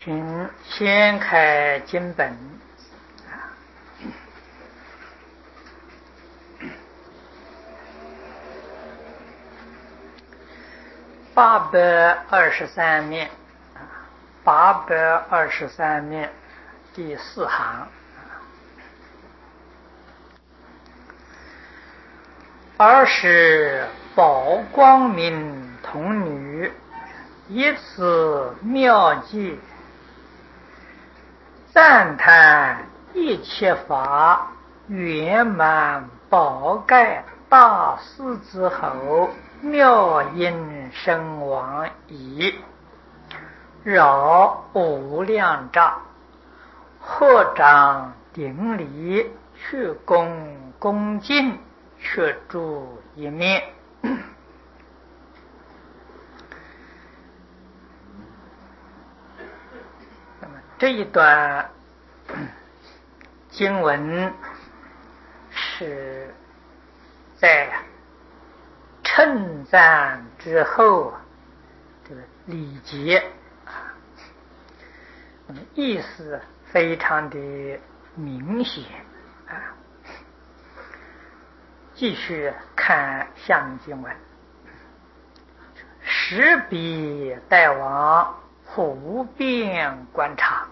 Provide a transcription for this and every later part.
请先开经本823面，823面第4行。尔时宝光明童女以此妙计，赞叹一切法圆满宝盖大师之后，妙音声王已，扰无量障，合掌顶礼，去恭敬，却住一面。那么这一段经文是在称赞之后这个礼节那么意思非常的明显继续看下面经文：时彼大王普遍观察，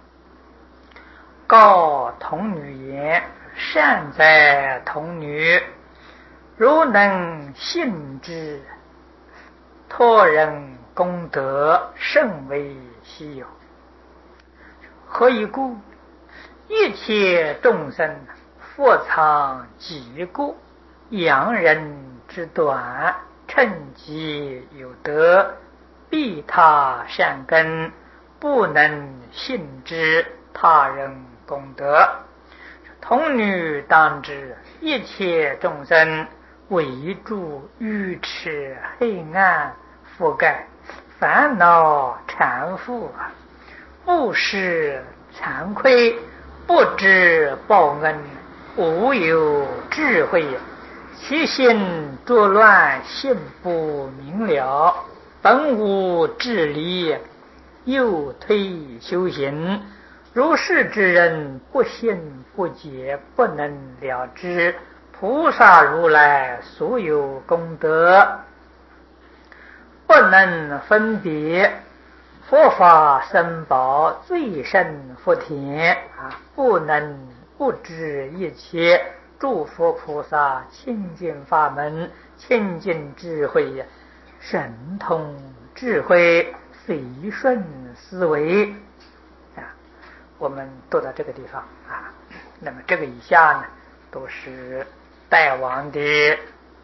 告童女言：善哉童女，如能信之，托人功德甚为稀有。何以故？一切众生复藏己过，扬人之短，趁机有德，避他善根，不能信之，他人功德。童女当知，一切众生围住愚痴黑暗覆盖，烦恼缠缚，不识惭愧，不知报恩，无有智慧，其心作乱，性不明了，本无智理，又推修行。如是之人，不信不解，不能了知菩萨如来所有功德，不能分别佛法僧宝最胜福田不能不知一切诸佛菩萨清净法门、清净智慧、神通智慧，随顺思维我们读到这个地方那么这个以下呢，都是大王的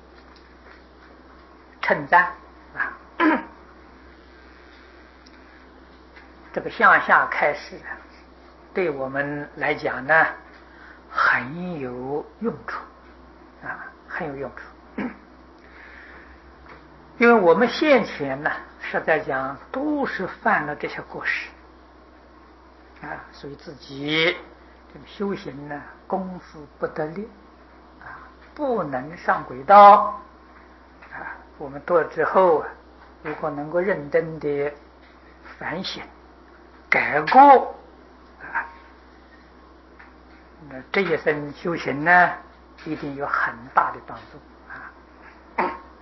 称赞这个向下开始对我们来讲呢很有用处很有用处。因为我们先前呢是在讲都是犯了这些过失所以自己这个修行呢功夫不得力不能上轨道我们读了之后如果能够认真的反省改过那这一生修行呢一定有很大的帮助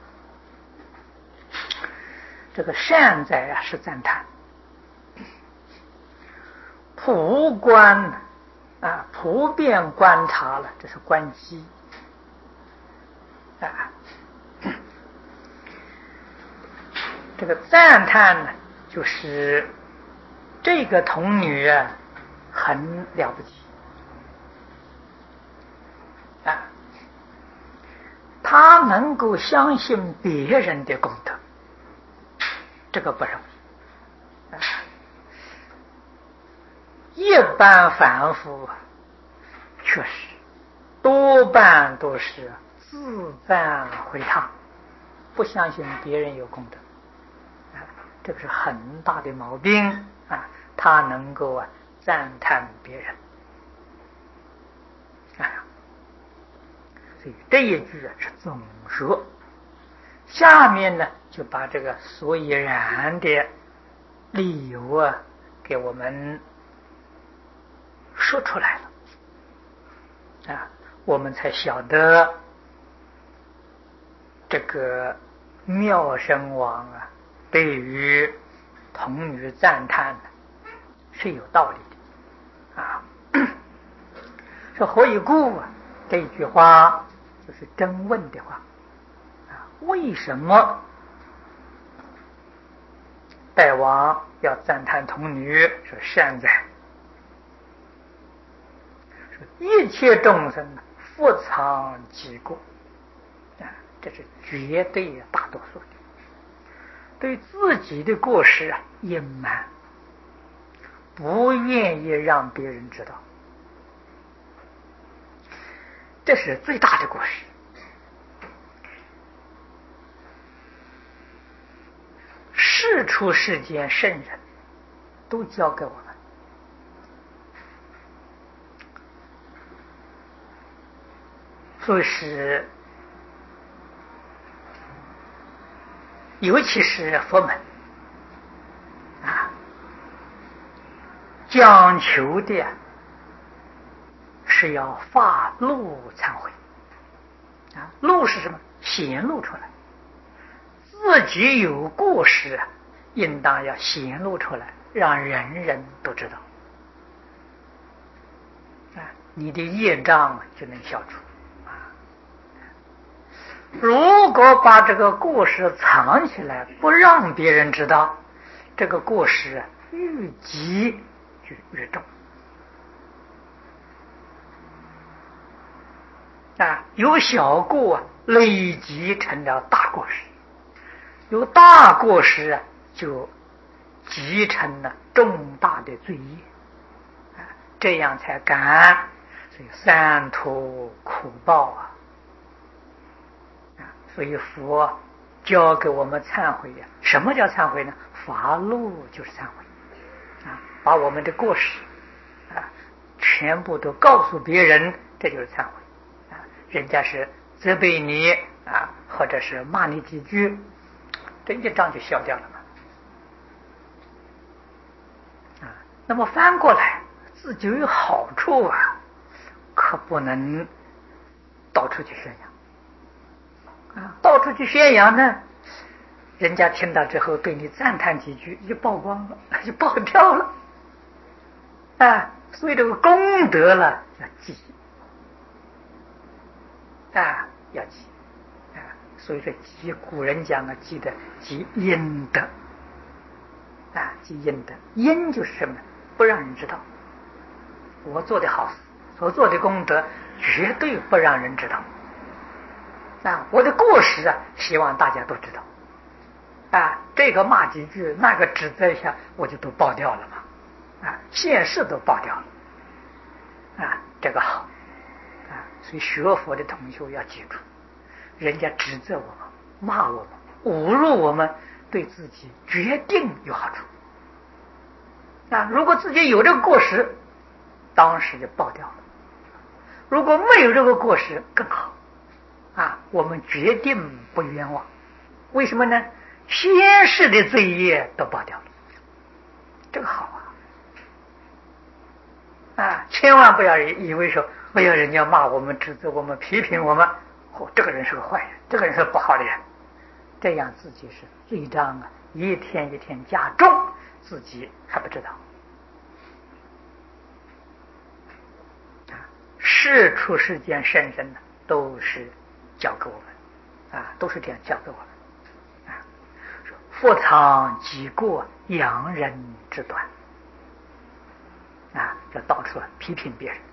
这个善哉是赞叹，普观普遍观察了，这是观机这个赞叹呢就是这个童女很了不起她能够相信别人的功德，这个不容易一般凡夫确实多半都是自赞毁他，不相信别人有功德这个是很大的毛病他能够赞叹别人所以这一句是总说，下面呢就把这个所以然的理由给我们说出来了我们才晓得这个妙声王对于童女赞叹是有道理的说何以故这一句话就是真问的话为什么大王要赞叹童女说善哉？说一切众生复藏己过这是绝对大多数的，对自己的过失隐瞒，不愿意让别人知道，这是最大的过失。世出世间圣人都教给我们，所以是尤其是佛门讲求的是要发露忏悔露是什么？显露出来，自己有过失应当要显露出来，让人人都知道你的业障就能消除如果把这个过失藏起来，不让别人知道，这个过失愈积就越重有小过累积成了大过失，有大过失就积成了重大的罪业这样才感所以三途苦报所以佛教给我们忏悔什么叫忏悔呢？发露就是忏悔把我们的过失全部都告诉别人，这就是忏悔人家是责备你或者是骂你几句，这一章就消掉了嘛那么翻过来自己有好处可不能到处去宣扬到处去宣扬呢，人家听到之后对你赞叹几句就曝光了，就爆掉了所以这个功德了要记要记所以说记古人讲记得记阴德记阴德，阴就是什么呢？不让人知道我做的好事，所做的功德绝对不让人知道我的过失希望大家都知道这个骂几句，那个指责一下，我就都爆掉了嘛现世都爆掉了这个好所以学佛的同学要记住，人家指责我们，骂我们，侮辱我们，对自己决定有好处如果自己有这个过失，当时就爆掉了，如果没有这个过失更好我们决定不冤枉。为什么呢？先世的罪业都爆掉了，这个好千万不要以为说哎呀人家骂我们，指责我们，批评我们这个人是个坏人，这个人是不好的人，这样自己是罪障一天一天加重，自己还不知道世出世间圣人都是教给我们都是这样教给我们复藏己过，扬人之短就到处批评别人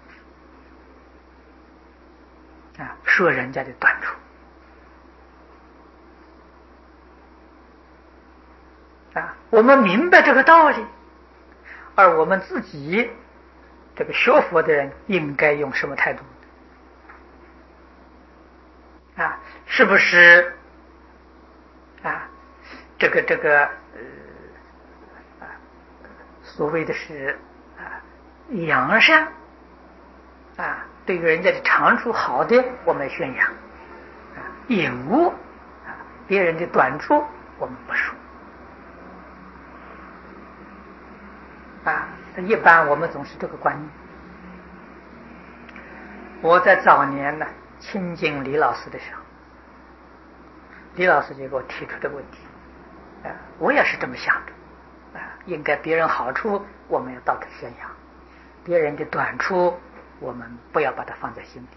说人家的短处我们明白这个道理，而我们自己这个学佛的人应该用什么态度是不是这个所谓的是扬善对于人家的长处好的我们宣扬隐恶别人的短处我们不说一般我们总是这个观念。我在早年呢亲近李老师的时候，李老师就给我提出这个问题，我也是这么想的，应该别人好处我们要到处宣扬，别人的短处我们不要把它放在心里。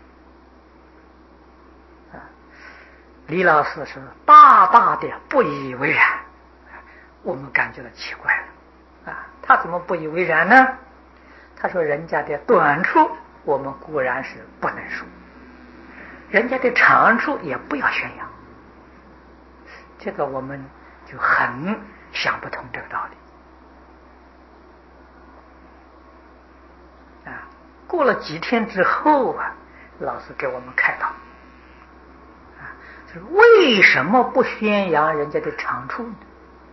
李老师是大大的不以为然，我们感觉到奇怪了，他怎么不以为然呢？他说人家的短处我们固然是不能说，人家的长处也不要宣扬，这个我们就很想不通这个道理。过了几天之后老师给我们开导，就是为什么不宣扬人家的长处呢？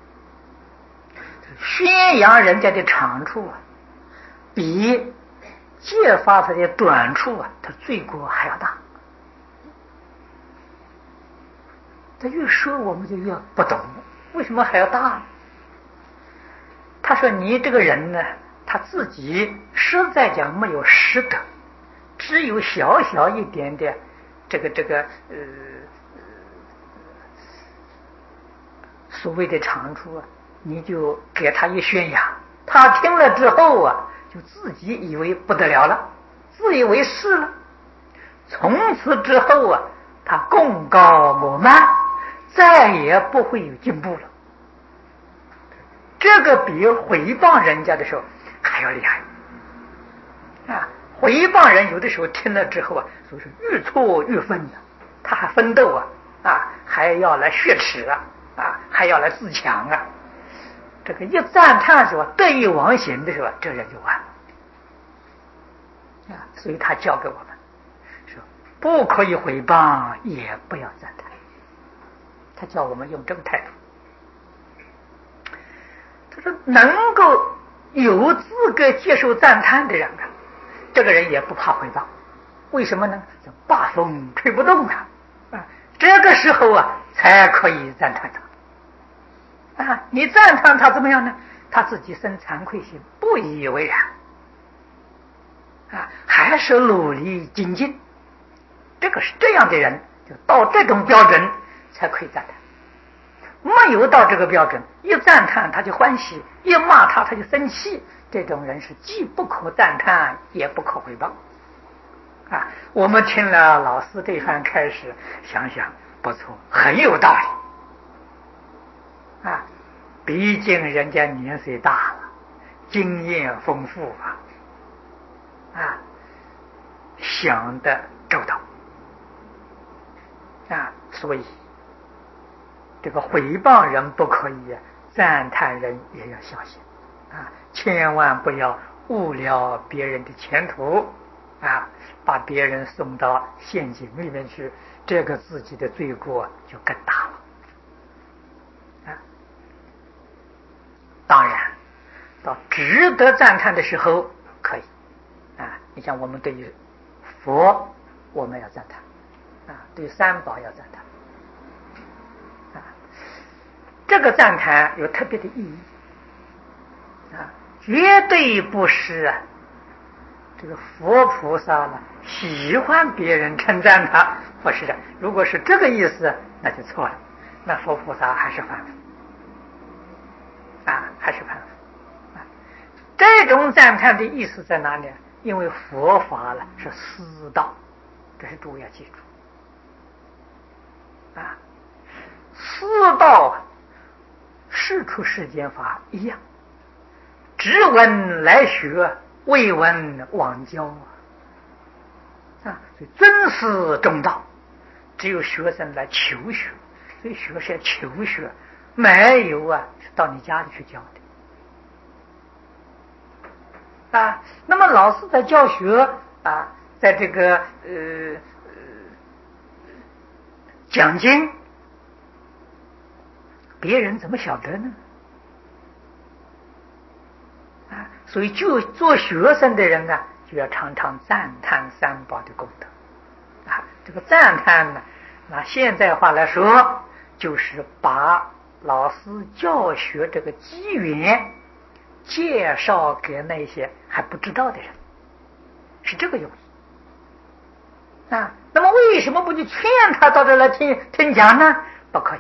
宣扬人家的长处比揭发他的短处他罪过还要大。他越说我们就越不懂，为什么还要大呢？他说你这个人呢，他自己实在讲没有实德，只有小小一点的这个所谓的长处你就给他一宣扬，他听了之后就自己以为不得了了，自以为是了，从此之后他功高我慢，再也不会有进步了。这个比诽谤人家的时候还要厉害诽谤人有的时候听了之后所以说愈挫愈愤他还奋斗还要来雪耻还要来自强这个一赞叹是吧，得意忘形的时候，这人就完了所以他教给我们说不可以诽谤，也不要赞叹，他叫我们用这个态度。他说能够有资格接受赞叹的人这个人也不怕诽谤，为什么呢？大风吹不动这个时候才可以赞叹他你赞叹他怎么样呢？他自己生惭愧心，不以为然还是努力精进，这个是这样的人，就到这种标准才可以赞叹。没有到这个标准，一赞叹他就欢喜，一骂他就生气，这种人是既不可赞叹也不可诽谤我们听了老师这番开始，想想不错，很有道理毕竟人家年岁大了，经验丰富想得周到所以这个诽谤人不可以，赞叹人也要小心千万不要误了别人的前途把别人送到陷阱里面去，这个自己的罪过就更大了当然到值得赞叹的时候可以你像我们对于佛我们要赞叹对三宝要赞叹这个赞叹有特别的意义绝对不是这个佛菩萨喜欢别人称赞他，不是的。如果是这个意思那就错了，那佛菩萨还是凡夫还是凡夫这种赞叹的意思在哪里？因为佛法是私道，这是诸位要记住私道世出世间法一样，只闻来学，未闻往教所以尊师重道，只有学生来求学，所以学是求学，没有是到你家里去教的那么老师在教学在这个讲经，别人怎么晓得呢所以就做学生的人就要常常赞叹三宝的功德这个赞叹拿现在话来说，就是把老师教学这个机缘介绍给那些还不知道的人，是这个用意啊。那么为什么不去劝他到这来听讲呢？不可以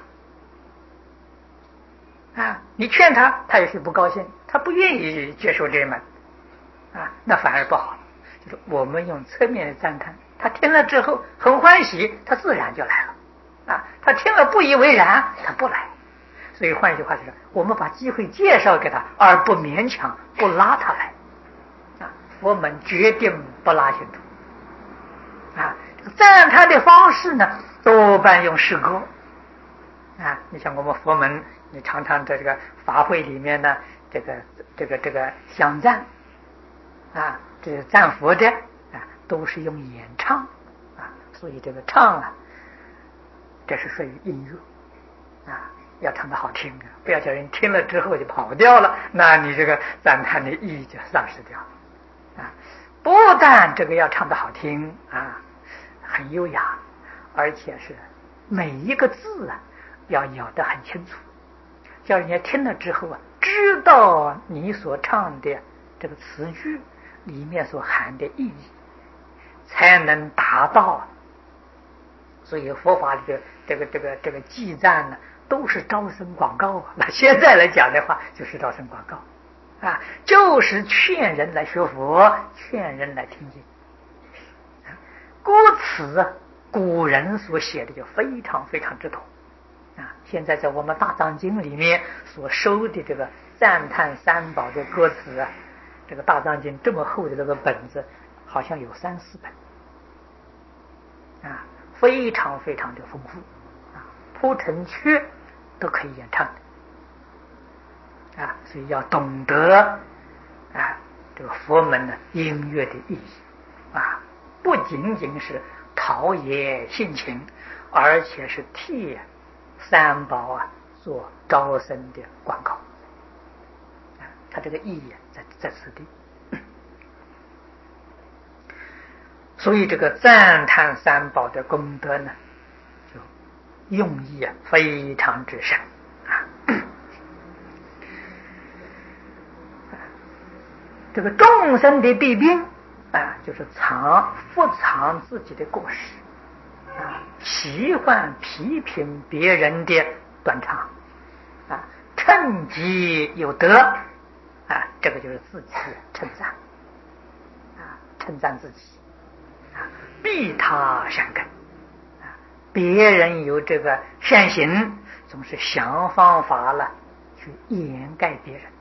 啊！你劝他，他也是不高兴，他不愿意接受这一门啊，那反而不好。就是我们用侧面的赞叹，他听了之后很欢喜，他自然就来了啊。他听了不以为然，他不来。所以换一句话就是，我们把机会介绍给他，而不勉强，不拉他来啊。佛门决定不拉信徒啊。赞叹的方式呢，多半用诗歌啊。你像我们佛门，你常常在这个法会里面呢，这个香赞啊，这赞佛的啊，都是用演唱啊。所以这个唱啊，这是属于音乐啊，要唱得好听啊，不要叫人听了之后就跑掉了，那你这个赞叹的意义就丧失掉了啊。不但这个要唱得好听啊，很优雅，而且是每一个字啊要咬得很清楚，叫人家听了之后啊，知道你所唱的这个词句里面所含的意义，才能达到。所以佛法的这个记赞呢，都是招生广告啊。那现在来讲的话，就是招生广告啊，就是劝人来学佛，劝人来听经。歌词啊，古人所写的就非常非常之多啊。现在在我们大藏经里面所收的这个赞叹三宝的歌词啊，这个大藏经这么厚的这个本子，好像有3-4本啊，非常非常的丰富啊，铺陈曲都可以演唱的啊。所以要懂得啊这个佛门的音乐的意义啊，不仅仅是陶冶性情，而且是替三宝啊做招生的广告啊，它这个意义在此地。所以这个赞叹三宝的功德呢，就用意啊非常之深啊。这个众生的弊病啊，就是伏藏自己的过失啊，喜欢批评别人的短长啊，趁机有得啊，这个就是自己称赞啊，称赞自己啊，避他善根啊，别人有这个善行，总是想方法了去掩盖别人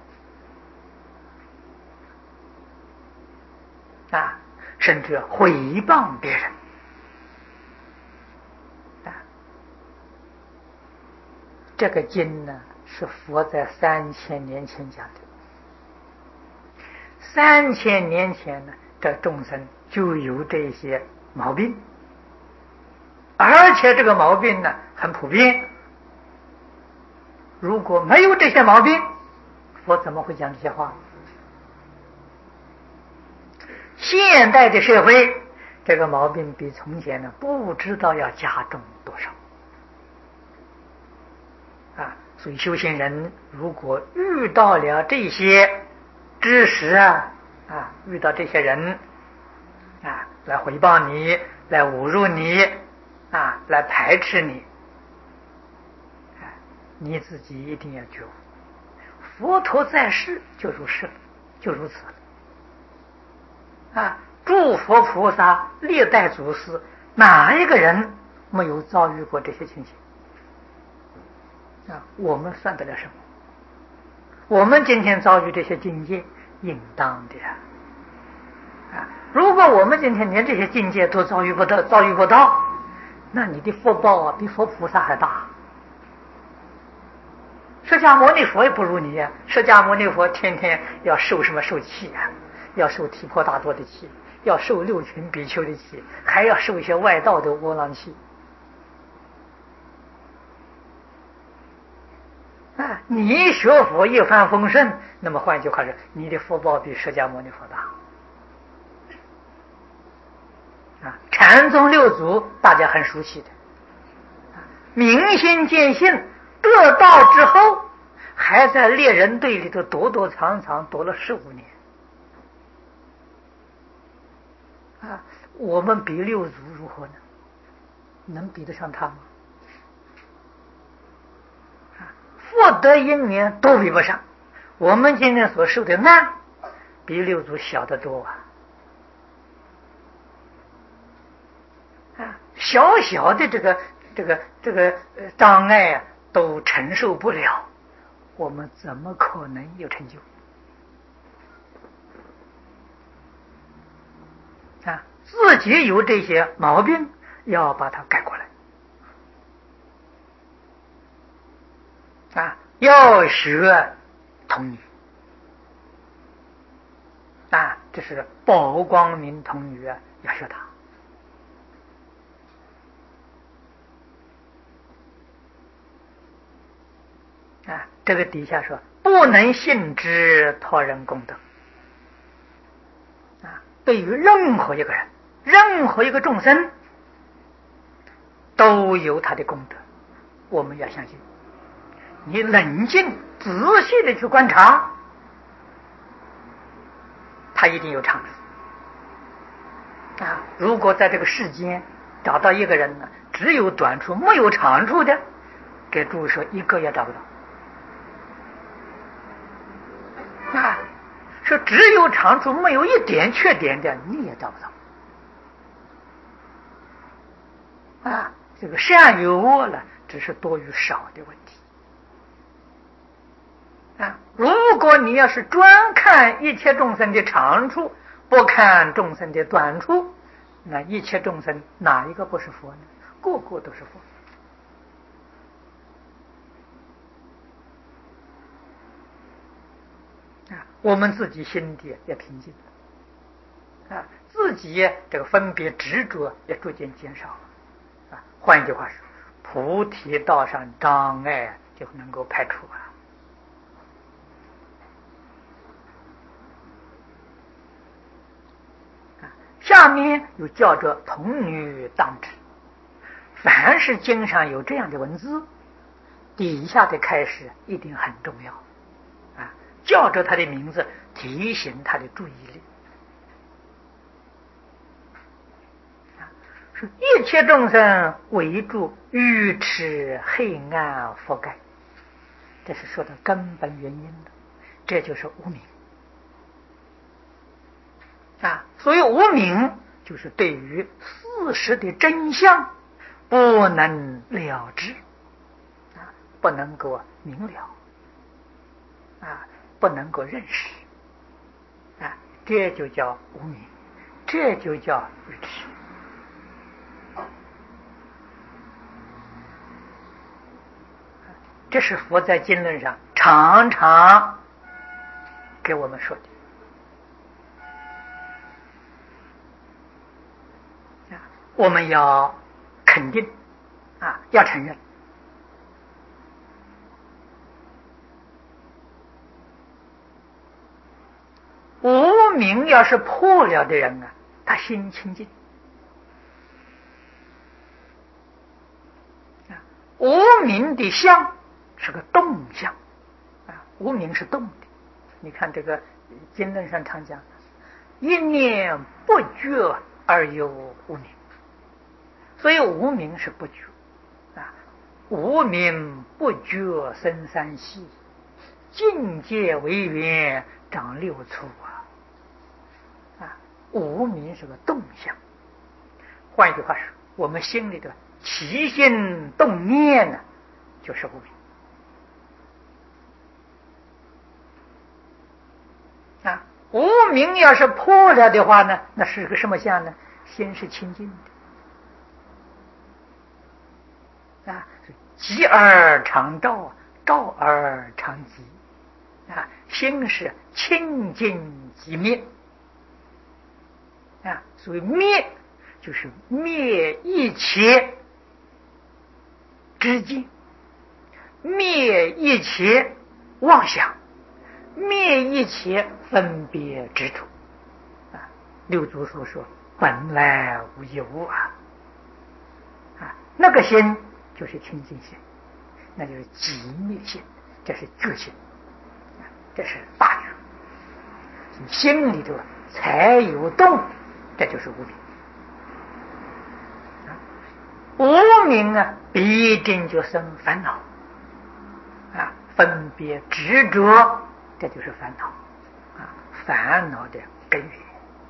啊，甚至诽谤别人啊。这个经呢，是佛在3000年前讲的。3000年前呢，这众生就有这些毛病，而且这个毛病呢很普遍。如果没有这些毛病，佛怎么会讲这些话？现代的社会，这个毛病比从前呢不知道要加重多少啊！所以修行人如果遇到了这些知识遇到这些人啊，来诽谤你，来侮辱你啊，来排斥你你自己一定要觉悟。佛陀在世就如此啊！诸佛菩萨、历代祖师，哪一个人没有遭遇过这些情形啊？我们算得了什么？我们今天遭遇这些境界，应当的啊！如果我们今天连这些境界都遭遇不到，那你的福报啊，比佛菩萨还大。释迦牟尼佛也不如你呀！释迦牟尼佛天天要受什么受气啊？要受提婆达多的气，要受6群比丘的气，还要受一些外道的窝囊气啊！你学佛一帆风顺，那么换句话说，你的福报比释迦牟尼佛大啊！禅宗6祖大家很熟悉的，明心见性得道之后， 还在猎人队里头躲躲藏藏，躲了15年。啊，我们比六祖如何呢？能比得上他吗？福德因缘都比不上。我们今天所受的难，比六祖小得多啊！小小的这个障碍啊，都承受不了，我们怎么可能有成就？自己有这些毛病，要把它改过来。要学童女。这是宝光明童女要学它。这个底下说，不能信之托人功德。对于任何一个人，任何一个众生，都有他的功德，我们要相信。你冷静仔细的去观察，他一定有长处。如果在这个世间找到一个人呢，只有短处没有长处的，给诸位说一个也找不到。说只有长处没有一点缺点的，你也找不到。这个善与恶了，只是多与少的问题。如果你要是专看一切众生的长处，不看众生的短处，那一切众生哪一个不是佛呢？个个都是佛。我们自己心底也平静，自己这个分别执着也逐渐减少。换一句话说，菩提道上障碍就能够排除。下面又叫做童女当知。凡是经上有这样的文字，底下的开始一定很重要。叫着他的名字，提醒他的注意力。说一切众生围住愚痴黑暗覆盖，这是说的根本原因的，这就是无明。所以无明就是对于事实的真相不能了知，不能够明了，不能够认识，这就叫无明，这就叫愚痴。这是佛在经论上常常给我们说的。我们要肯定，要承认。无明要是破了的人他心清净。无明的相是个动相，无明是动的。你看这个经论上常讲，一念不觉而有无明，所以无明是不觉。无明不觉生三系，境界为缘长六处。无明是个动相。换一句话说，我们心里的起心动念就是无明。无明要是破了的话呢，那是个什么相呢？心是清净的。极而常照，照而常极。心是清净即灭。所以灭就是灭一切知见，灭一切妄想，灭一切分别执着。六祖所说本来无一物那个心就是清净心，那就是极灭心。 这是觉性，这是大觉。心里头才有动，这就是无明。无明啊，必定就生烦恼啊，分别执着，这就是烦恼啊，烦恼的根源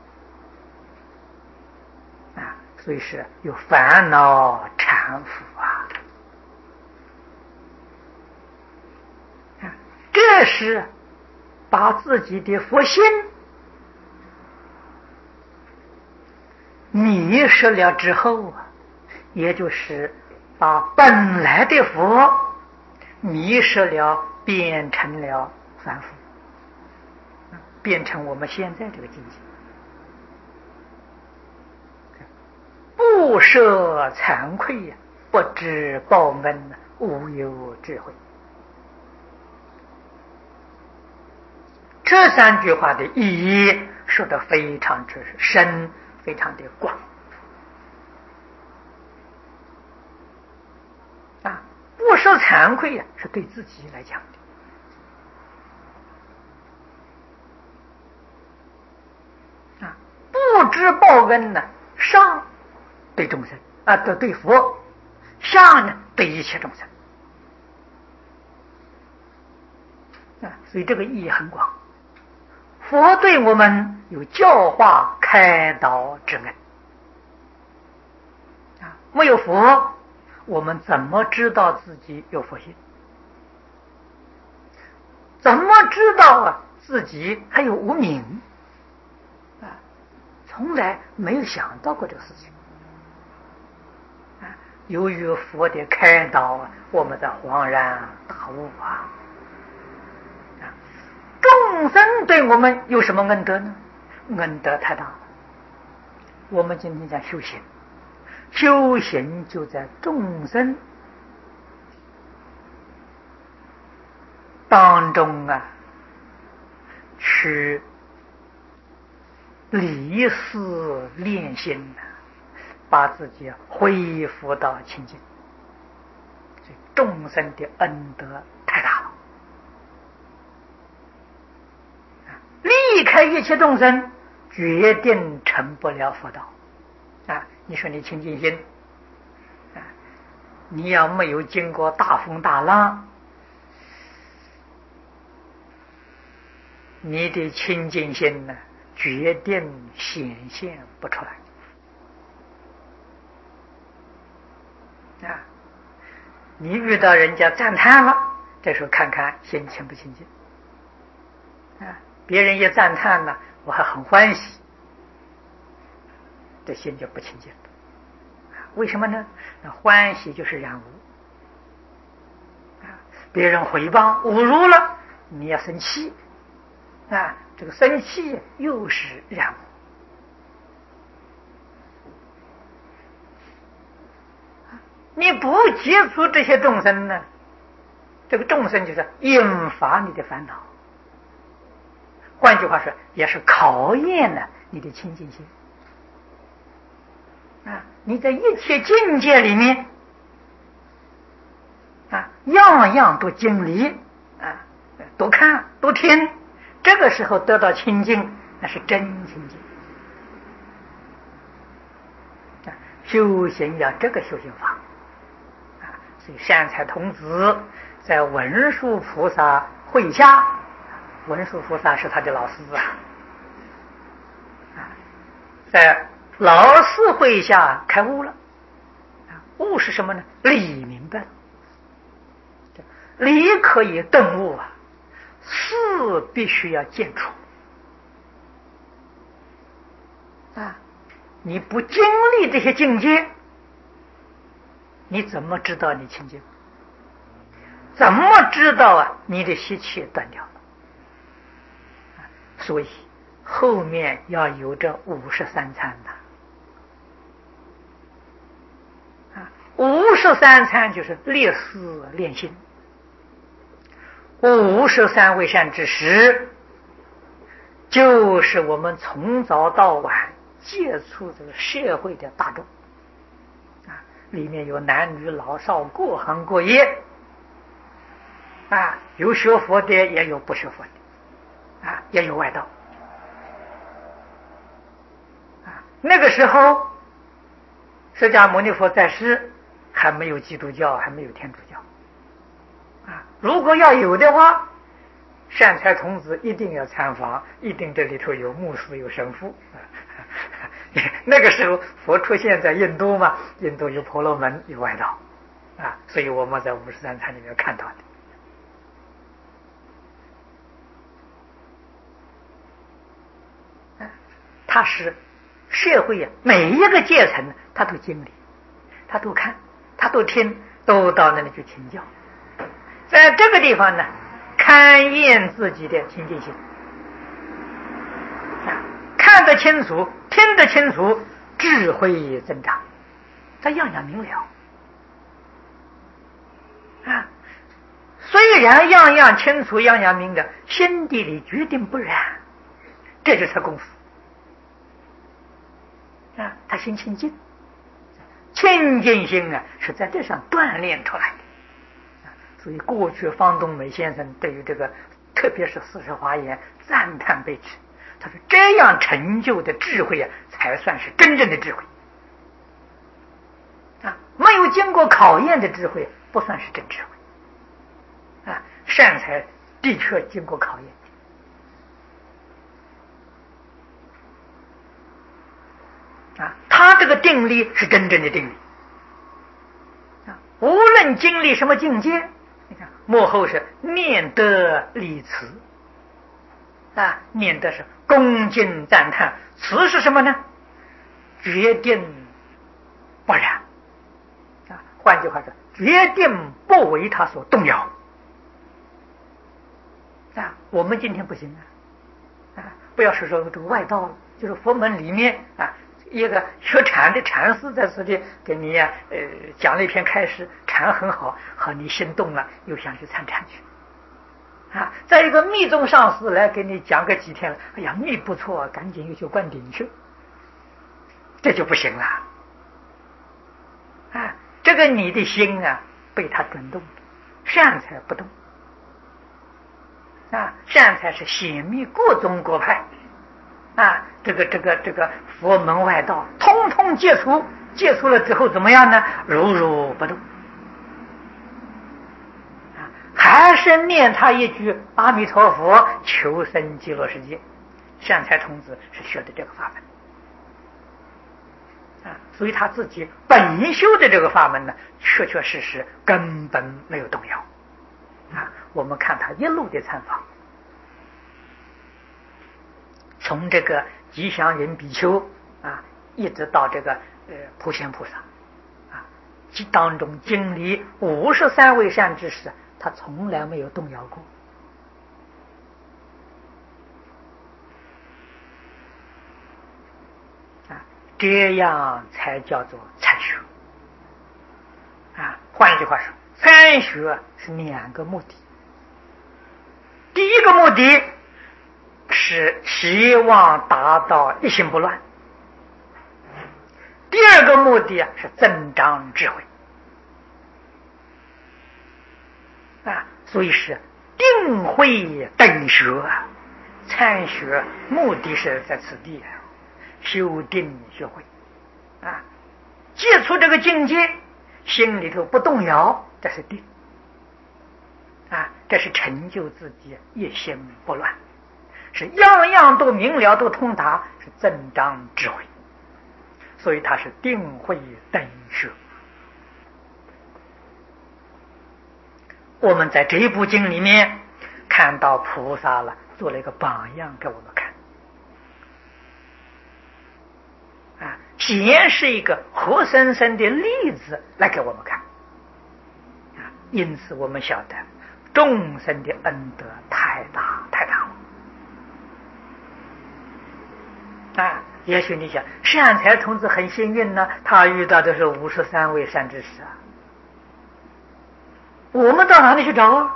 啊，所以是有烦恼缠缚啊。这是把自己的佛心迷失了之后啊，也就是把本来的佛迷失了，变成了凡夫，变成我们现在这个境界。不设惭愧呀，不知报恩，无有智慧。这三句话的意义说得非常之深，非常的广啊！不说惭愧呀，是对自己来讲的啊！不知报恩呢，上对众生啊，对佛；下呢对一切众生啊，所以这个意义很广。佛对我们有教化开导之恩啊，没有佛，我们怎么知道自己有佛性？怎么知道啊自己还有无明啊？从来没有想到过这个事情啊。由于佛的开导啊，我们才恍然大悟啊。众生对我们有什么恩德呢？恩德太大了。我们今天讲修行，修行就在众生当中啊，去离事练心啊，把自己恢复到清净。所以众生的恩德太大了。离开一切众生，决定成不了佛道啊！你说你清净心啊，你要没有经过大风大浪，你的清净心呢，决定显现不出来啊！你遇到人家赞叹了，这时候看看心清不清净啊！别人一赞叹呢，我还很欢喜，这心就不清净了。为什么呢？那欢喜就是染污啊！别人诽谤侮辱了，你要生气啊！这个生气又是染污。你不接触这些众生呢，这个众生就是引发你的烦恼。换句话说，也是考验了你的清净心啊！你在一切境界里面啊，样样都经历啊，多看多听，这个时候得到清净，那是真清净啊！修行要这个修行法啊！所以善财童子在文殊菩萨会下，文殊菩萨是他的老师啊，在老师会下开悟了啊！悟是什么呢？理明白了，理可以顿悟啊，事必须要见出啊！你不经历这些境界，你怎么知道你清净？怎么知道啊你的习气断掉了？所以后面要有这53参的53参就是立思练心，53为善之时，就是我们从早到晚接触这个社会的大众啊，里面有男女老少各行各业有学佛的，也有不学佛的，也有外道。那个时候，释迦牟尼佛在世，还没有基督教，还没有天主教。如果要有的话，善财童子一定要参访，一定这里头有牧师有神父。那个时候佛出现在印度嘛，印度有婆罗门有外道，所以我们在53参里面看到的。他是社会每一个阶层他都经历，他都看，他都听，都到那里去请教。在这个地方呢，勘验自己的清净心，看得清楚，听得清楚，智慧增长，他样样明了。虽然样样清楚，样样明了，心底里决定不染，这就是功夫。他心清净，清净心是在这上锻炼出来的。所以过去方东美先生对于这个，特别是四十华严赞叹备至。他说这样成就的智慧才算是真正的智慧。没有经过考验的智慧不算是真智慧。善财的确经过考验。他这个定力是真正的定力。无论经历什么境界，你看幕后是念得礼辞。念的是恭敬赞叹，词是什么呢？决定不然。换句话说，决定不为他所动摇。我们今天不行不要说这个外道了，就是佛门里面一个学禅的禅师在此地给你讲了一篇开示，禅很好，好你心动了，又想去参禅去。再一个密宗上师来给你讲个几天了，哎呀密不错，赶紧又去灌顶去，这就不行了。这个你的心被他转动，善财不动。善财是显密各宗各派这个佛门外道通通接触了之后怎么样呢？如如不动。还是念他一句阿弥陀佛，求生极乐世界。善财童子是学的这个法门所以他自己本修的这个法门呢，确确实实根本没有动摇我们看他一路的参访，从这个吉祥云比丘一直到这个普贤菩萨当中经历53位善知识，他从来没有动摇过这样才叫做参学换一句话说，参学是2个目的。第一个目的是希望达到一心不乱，第二个目的是增长智慧所以是定慧等学参学目的是在此地修定学会接触这个境界，心里头不动摇，这是定这是成就自己一心不乱，是样样都明了都通达，是增长智慧，所以它是定慧等学。我们在这一部经里面看到菩萨了，做了一个榜样给我们看显是一个活生生的例子来给我们看因此我们晓得众生的恩德太大太大了也许你想善财童子很幸运呢，他遇到的是53位善知识我们到哪里去找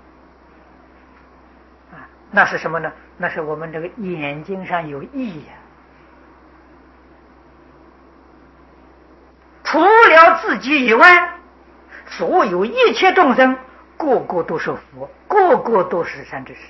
那是什么呢？那是我们这个眼睛上有意除了自己以外，所有一切众生个个都是佛，个个都是善知识。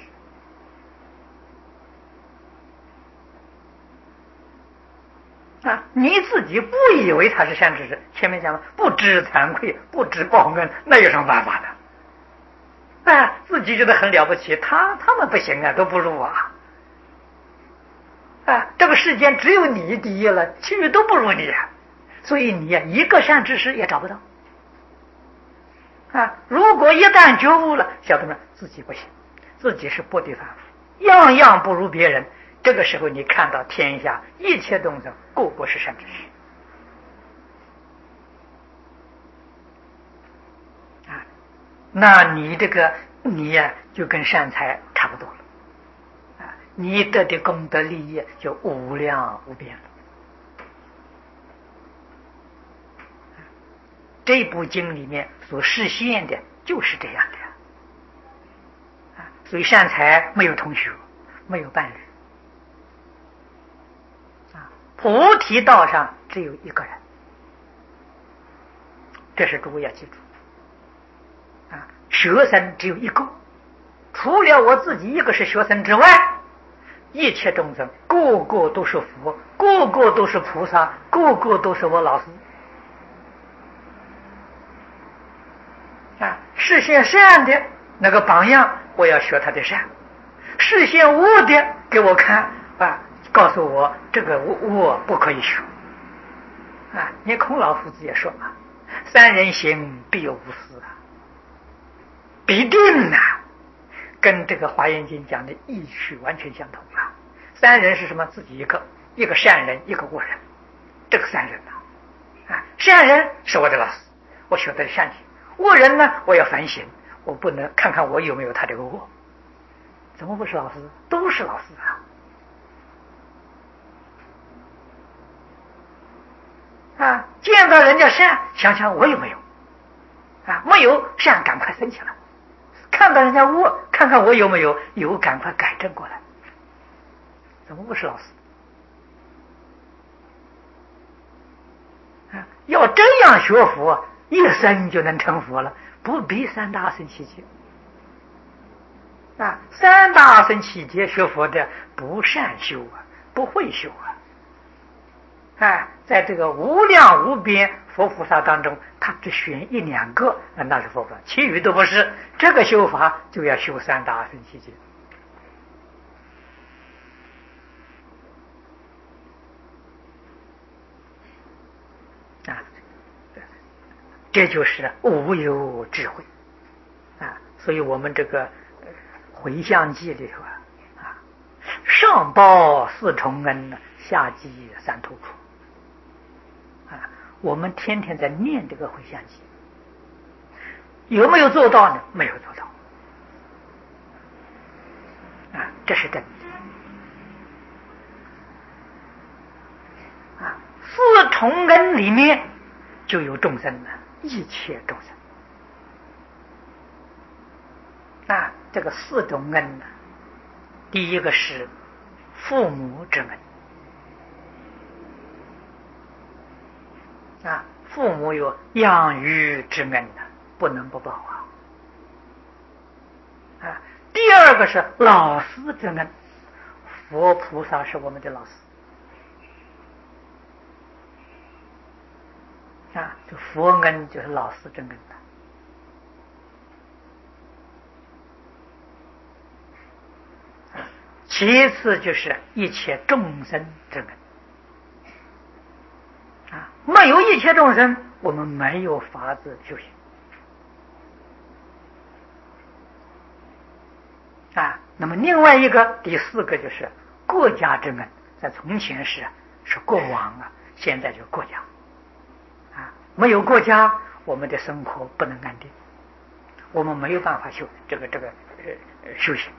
你自己不以为他是善知识，前面讲了，不知惭愧，不知报恩，那有什么办法呢？自己觉得很了不起，他们不行啊，都不如我。这个世间只有你第一了，其余都不如你，所以你一个善知识也找不到。如果一旦觉悟了，晓得吗？自己不行，自己是薄地凡夫，样样不如别人。这个时候你看到天下一切众生个个是善知识。那你你就跟善财差不多了。你得的功德利益就无量无边了。这部经里面所示现的就是这样的。所以善财没有同学，没有伴侣。菩提道上只有一个人，这是诸位要记住。学僧只有一个，除了我自己一个是学僧之外，一切众生个个都是佛，个个都是菩萨，个个都是我老师。实现善的那个榜样，我要学他的善；实现恶的给我看，告诉我这个我不可以学。你孔老夫子也说嘛，三人行必有不思，必定跟这个华严经讲的意趣完全相同。三人是什么？自己一个善人，一个恶人，这个三人善人是我的老师，我学的善行；恶人呢，我要反省，我不能看看我有没有他这个恶。怎么不是老师？都是老师见到人家善，想想我有没有没有善，赶快生起来；看到人家恶，看看我有没有，有赶快改正过来。怎么不是老师？要这样学佛，一生就能成佛了，不必三大圣七劫。三大圣七劫学佛的不善修不会修在这个无量无边佛菩萨当中，他只选一两个，那是佛菩萨，其余都不是。这个修法就要修三大圣七劫。这就是无有智慧所以我们这个回向记里头上报四重恩，下济三途苦我们天天在念这个回向记，有没有做到呢？没有做到这是真的四重恩里面就有众生一切众生这个四种恩第一个是父母之恩父母有养育之恩不能不报第二个是老师之恩，佛菩萨是我们的老师这佛恩就是老师之恩其次就是一切众生之恩没有一切众生，我们没有法子修行那么另外一个第四个就是国家之恩，在从前是国王现在就国家没有国家，我们的生活不能安定，我们没有办法修这个修行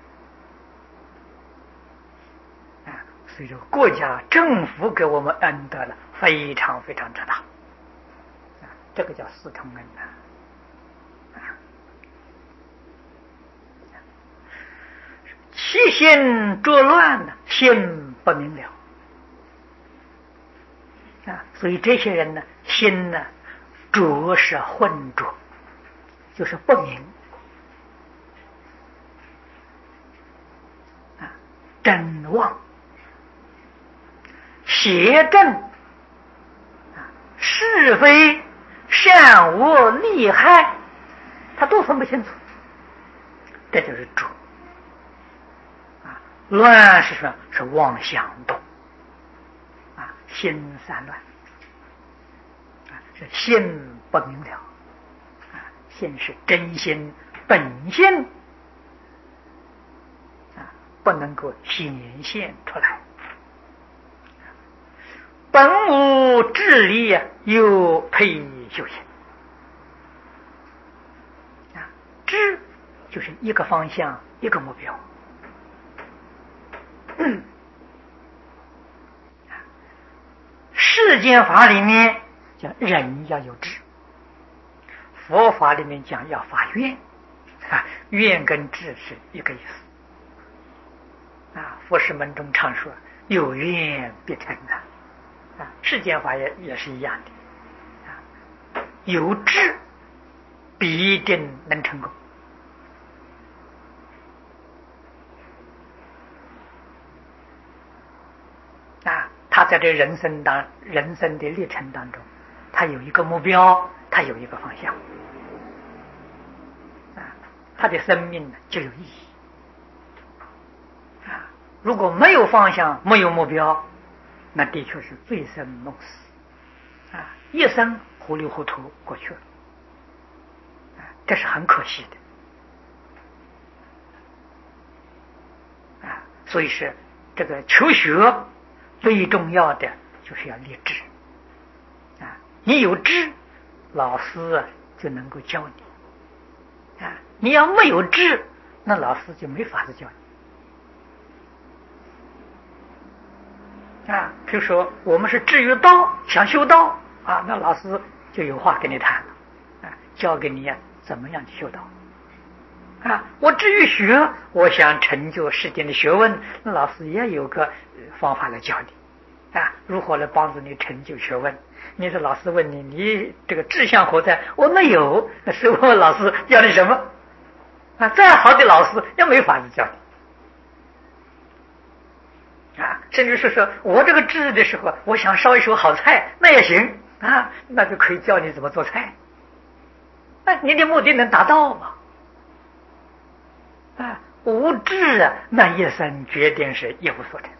所以说国家政府给我们恩德了非常非常之大这个叫四重恩其心浊乱心不明了所以这些人心浊是浑浊，就是不明真妄、邪正、是非、善恶、利害，他都分不清楚，这就是浊。乱是什么？是妄想多，心散乱，是心不明了，心是真心本心，不能够显现出来。本无智力，又配修行。智就是一个方向，一个目标。世间法里面讲人要有智，佛法里面讲要发愿，愿跟智是一个意思。佛事门中常说有愿必成世间法也是一样的，有智必定能成功。他在这人生的历程当中，他有一个目标，他有一个方向，他的生命就有意义。如果没有方向，没有目标，那的确是醉生梦死，一生糊里糊涂过去了，这是很可惜的。所以是这个求学最重要的就是要立志，你有志，老师就能够教你，你要没有志，那老师就没法子教你。比如说我们是志于道，想修道那老师就有话跟你谈了，教给你怎么样去修道。我至于学，我想成就世间的学问，那老师也有个方法来教你，如何来帮助你成就学问。你说老师问你，你这个志向何在？我没有，那时候老师教你什么？再好的老师也没法子教你。甚至是说我这个志的时候，我想烧一手好菜，那也行那就可以教你怎么做菜。你的目的能达到吗？无志那一生决定是一无所成。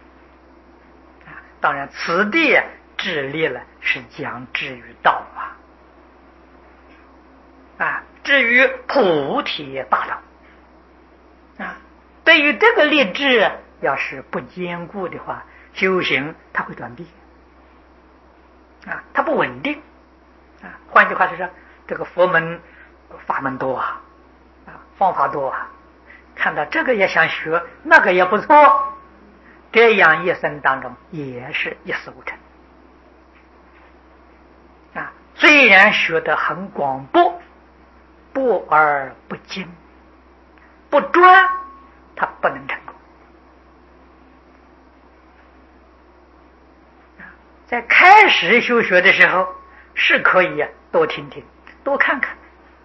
当然此地致力了是讲至于道至于菩提大道对于这个立志要是不坚固的话，修行它会断臂它不稳定换句话是说，这个佛门法门多方法多看到这个也想学，那个也不错，这样一生当中也是一事无成虽然学得很广博，博而不精，不专，他不能成功。在开始修学的时候是可以多听听，多看看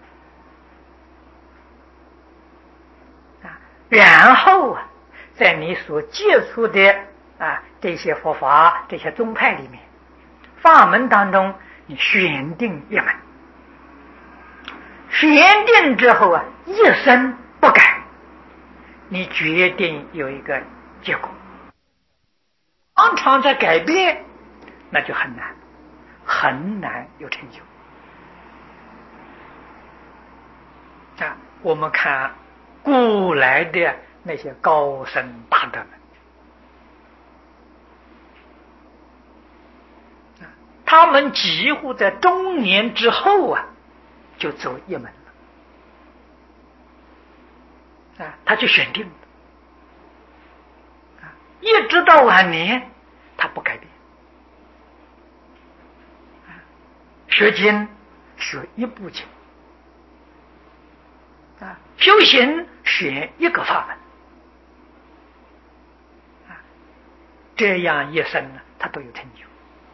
然后在你所接触的这些佛法、这些宗派里面，法门当中，你选定一门，选定之后一生不改，你决定有一个结果。常常在改变，那就很难，很难有成就我们看古来的那些高僧大德们，他们几乎在中年之后就走一门了他就选定了一直到晚年他不改变学经学一部经修行选一个法门这样一生他都有成就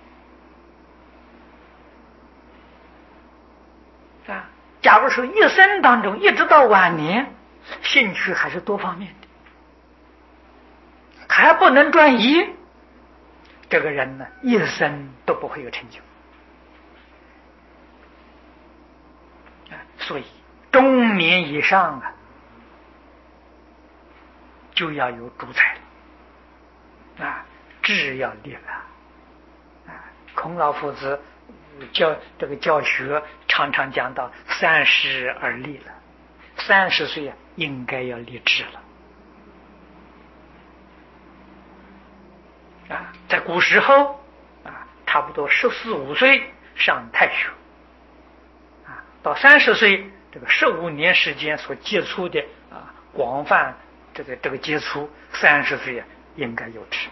假如说一生当中一直到晚年兴趣还是多方面还不能转移，这个人呢，一生都不会有成就。所以中年以上就要有主宰了，志要立了。孔老夫子教学常常讲到30而立了，30岁应该要立志了。在古时候差不多14、15岁上太学，到30岁这个15年时间所接触的广泛这个接触，30岁应该有志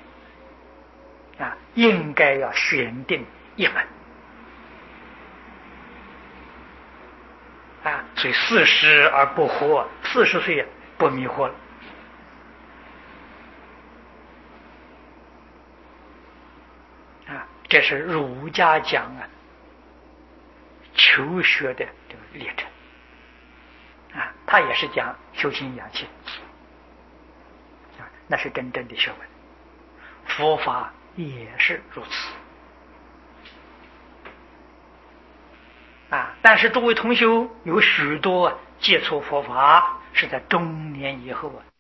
应该要选定一门所以40而不惑，40岁不迷惑了。这是儒家讲求学的这个历程他也是讲修心养性那是真正的学问。佛法也是如此但是诸位同修有许多接触佛法是在中年以后